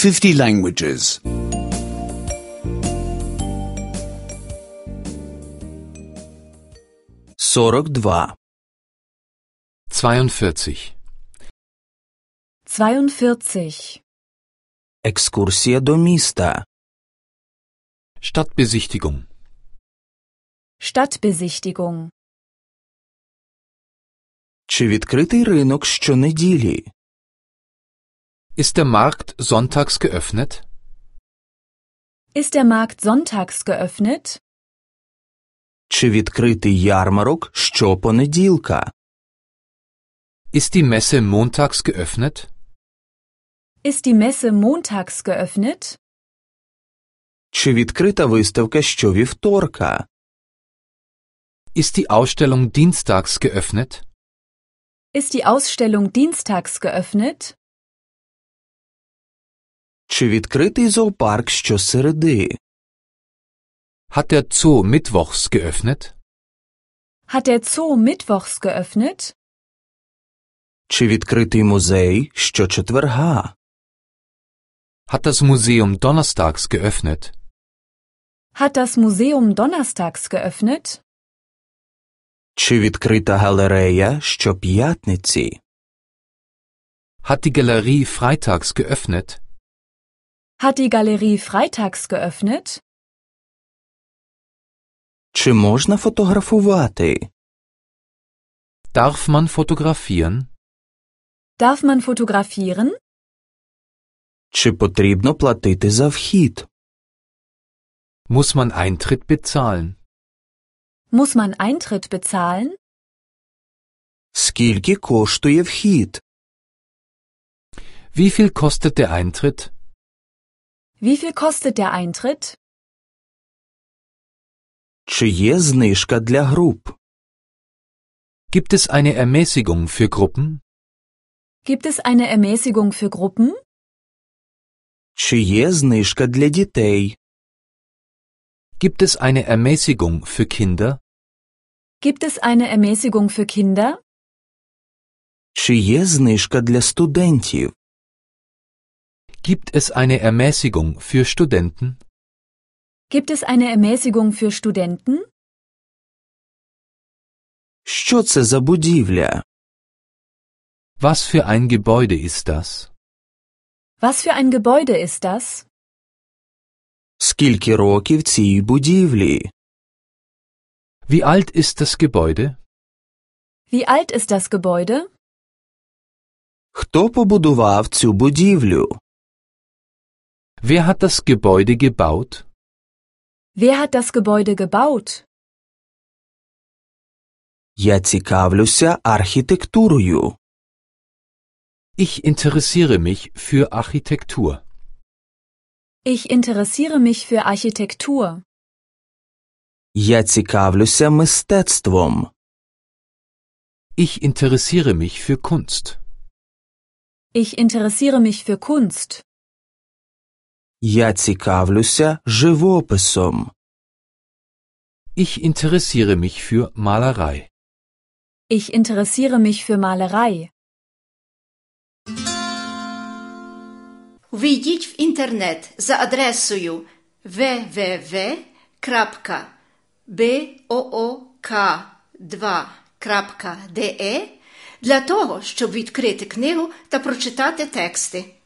50 languages. 42. 42. 42. Екскурсія до міста. Stadtbesichtigung. Stadtbesichtigung. Чи відкритий ринок щонеділі? Ist der Markt sonntags geöffnet? Ist der Markt sonntags geöffnet? Чи відкритий ярмарок щопонеділка? Ist die Messe montags geöffnet? Ist die Messe montags geöffnet? Чи відкрита виставка щовівторка? Ist die Ausstellung dienstags geöffnet? Ist die Ausstellung dienstags geöffnet? Чи відкритий зоопарк щосереди? Hat der Zoo mittwochs geöffnet? Hat der Zoo mittwochs geöffnet? Чи відкритий музей щочетверга? Hat das Museum donnerstags geöffnet? Hat das Museum donnerstags geöffnet? Чи відкрита галерея щоп'ятниці? Hat die Galerie freitags geöffnet? Hat die Galerie freitags geöffnet? Чи можна фотографувати? Darf man fotografieren? Darf man fotografieren? Чи потрібно платити за вхід? Muss man Eintritt bezahlen? Muss man Eintritt bezahlen? Скільки коштує вхід? Wie viel kostet der Eintritt? Wie viel kostet der Eintritt? Чи є знижка для груп? Gibt es eine Ermäßigung für Gruppen? Gibt es eine Ermäßigung für Gruppen? Чи є знижка для дітей? Gibt es eine Ermäßigung für Kinder? Gibt es eine Ermäßigung für Kinder? Чи є знижка для студентів? Gibt es eine Ermäßigung für Studenten? Gibt es eine Ermäßigung für Studenten? Що це за будівля? Was für ein Gebäude ist das? Was für ein Gebäude ist das? Скільки років цій будівлі? Wie alt ist das Gebäude? Wie alt ist das Gebäude? Хто побудував цю будівлю? Wer hat das Gebäude gebaut? Wer hat das Gebäude gebaut? Я цікавлюся архітектурою. Ich interessiere mich für Architektur. Ich interessiere mich für Architektur. Я цікавлюся мистецтвом. Ich interessiere mich für Kunst. Ich interessiere mich für Kunst. Я цікавлюся живописом. Ich interessiere mich für Malerei. Ich interessiere mich für Malerei. Ввійдіть в інтернет за адресою www.book2.de для того, щоб відкрити книгу та прочитати тексти.